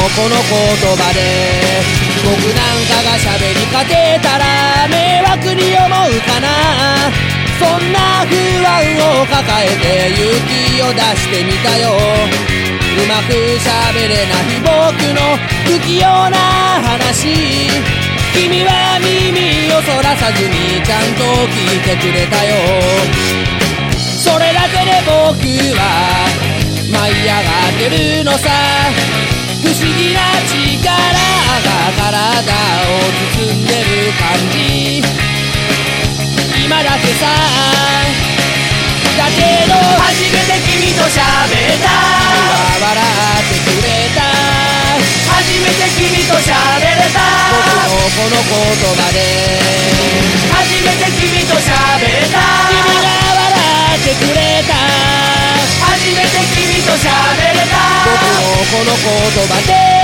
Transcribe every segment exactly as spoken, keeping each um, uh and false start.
この言葉で僕なんかが喋りかけたら迷惑に思うかな。そんな不安を抱えて勇気を出してみたよ。うまく喋れない僕の不器用な話、君は耳をそらさずにちゃんと聞いてくれたよ。それだけで僕は舞い上がってるのさ。不思議な力が体を包んでる感じ、今だけさ。だけど初めて君と喋れた、君は笑ってくれた。初めて君と喋れた、僕のこの言葉で初めて君と喋れた。君が笑ってくれた、初めて君と喋れた、僕のこの言葉で。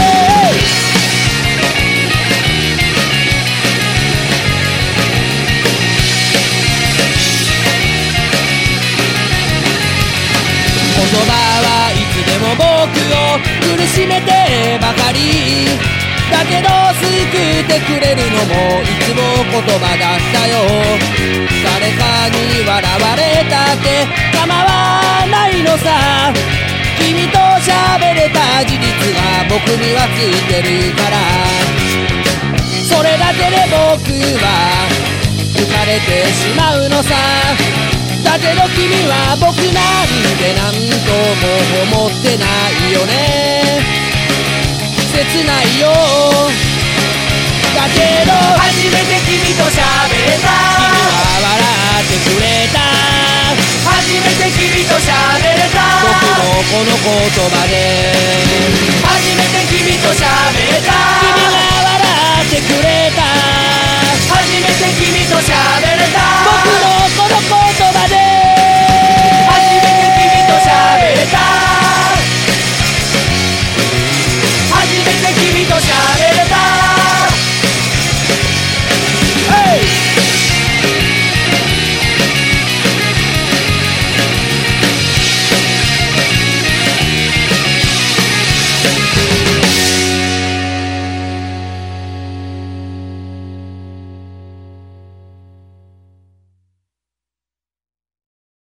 言葉はいつでも僕を苦しめてばかりだけど、救ってくれるのもいつも言葉だったよ。誰かに笑われたって構わないのさ。君と喋れた事実が僕にはついてるから、それだけで僕は浮かれてしまうのさ。だけど君は僕なんてなんとも思ってないよね。切ないよ。だけど初めて君と喋れた、君は笑ってくれた。初めて君と喋れた、僕のこの言葉で初めて君と喋れた。君が笑ってくれた、初めて君と喋れた。